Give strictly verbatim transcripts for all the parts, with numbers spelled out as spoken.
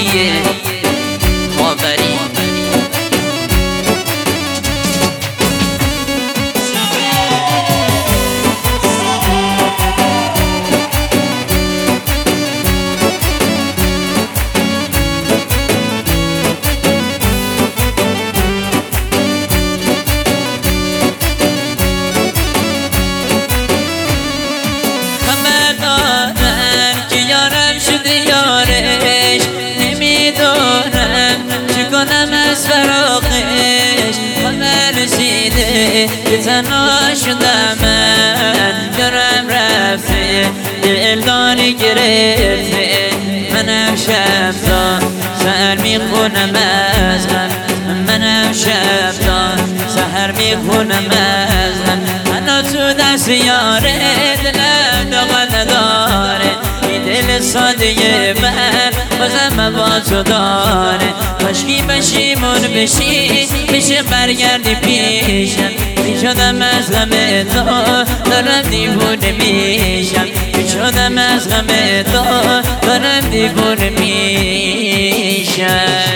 خاوری از فراقش خبر رسیده که تنها شدم من یارم رفته دلداری گرفته منم شب تا سحر میخونم از غم منم شب تا سحر میخونم از غم منو تو دست یاره دلم داغ نداره دل ساده من بازم با تو داره کاشکی پشیمون بشی بشه برگردی پیشم بیشدم از غم تو دارم دیوونه میشم بیشدم از غم تو دارم دیوونه میشم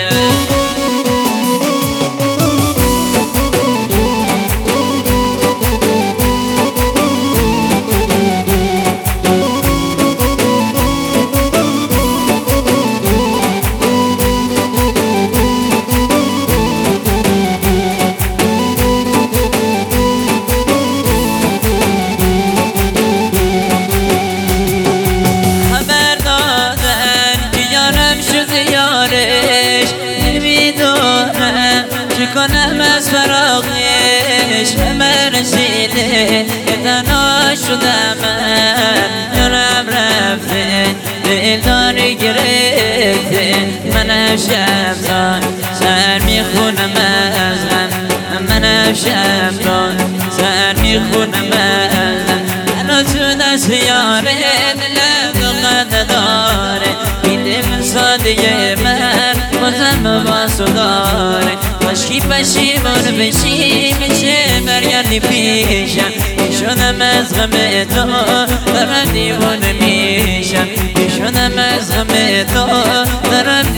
کنم از فراقش همه رسیده که تنها شدم من یارم رفته دلداری گرفته منم شب تا سحر میخونم از غم منم شب تا سحر میخونم از غم منو تو دست یاره دلم داغ نداره این دل ساده من بازم با تو داره کاشکی پشیمون بشی میشه برگردی پیشم شدم از غم تو دارم دیوانه میشم شدم از غم تو دارم